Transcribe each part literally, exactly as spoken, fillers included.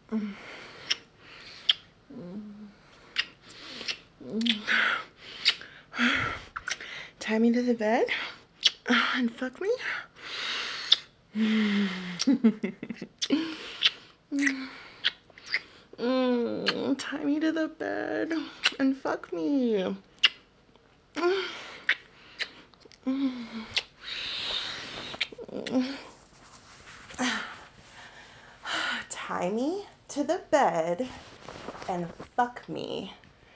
Tie me to the bed and fuck me. Mm, tie me to the bed and fuck me. Tie me to the bed and fuck me.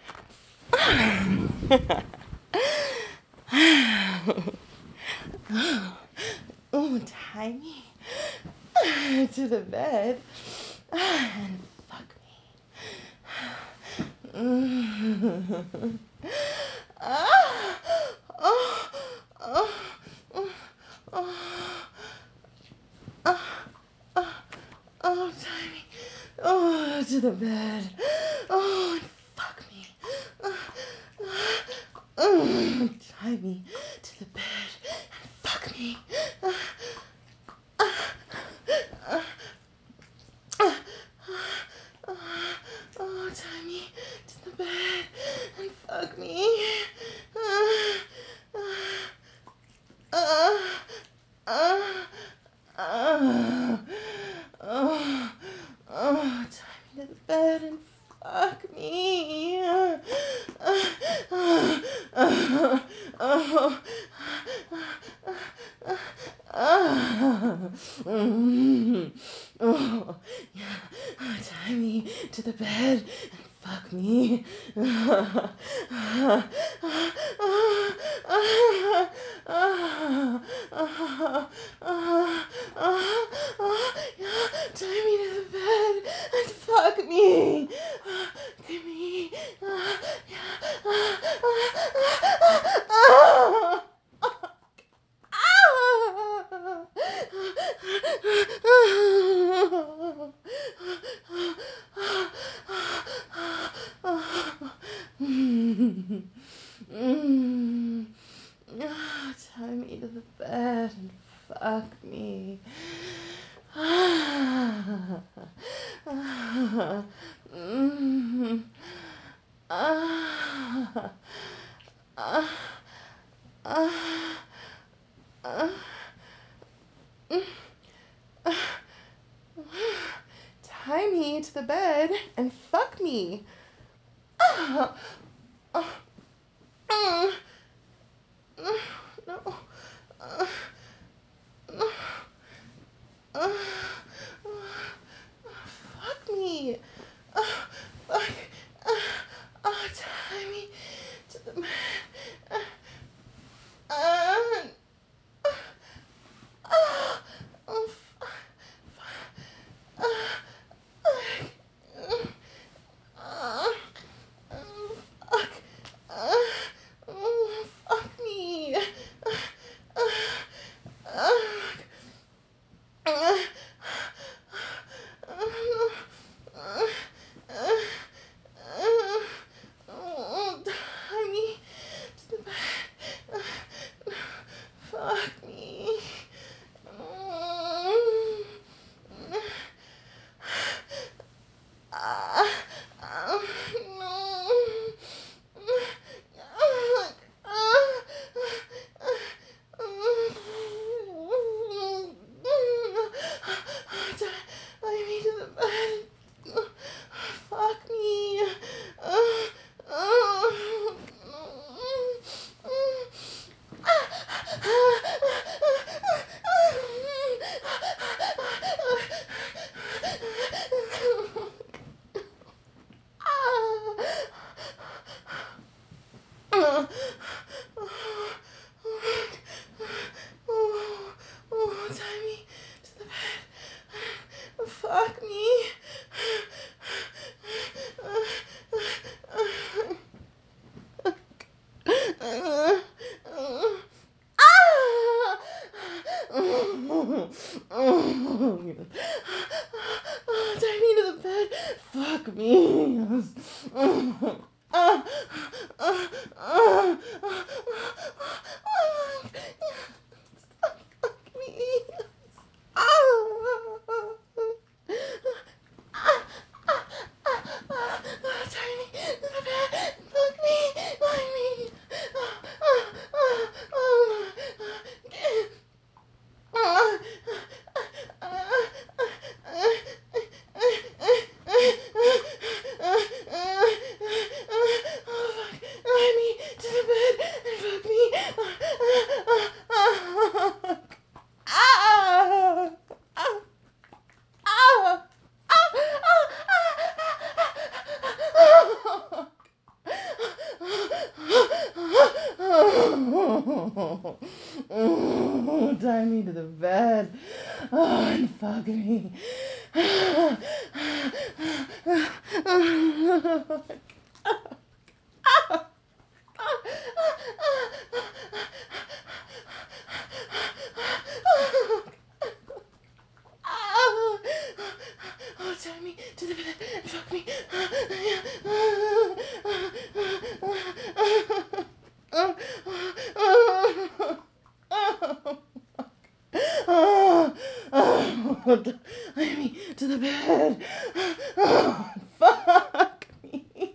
Oh, tie me to the bed and fuck me. Ah, oh, oh, oh, oh, oh, tie me. Oh, to the bed. Oh, and fuck me. Oh, tie me to the bed and fuck me. Oh, tie me to the bed and fuck me. Uh, uh, uh, uh, oh, tie me to the bed and fuck me. Uh, uh, uh, uh, uh, mm, oh, yeah. Tie me to the bed and fuck me. Tie me to the bed and fuck me. Give me. Mm. Ah, tie me to the bed and fuck me. Ah, ah, mm, ah, ah, ah, ah, tie me to the bed and fuck me. Ah, ah, mm, mm, no. Ah, ah, fuck me. Ah, fuck. Ah, ah, tie me to the bed. Ah, ah, oh, fuck. Ah, ah, oh, fuck. Ah, oh, fuck me. Ah, ah, oh, tie me to the bed. Fuck me. Ah, ah, no. Ah, ah, Tie me to the bed. Fuck me. Oh, oh, tie me to the bed. Fuck me. Tie me to the bed. Fuck me. Ah, ah, ah, fuck me. Ah. Oh, tie me to the bed and fuck me. Oh, oh, tie me to the bed. Oh, fuck me.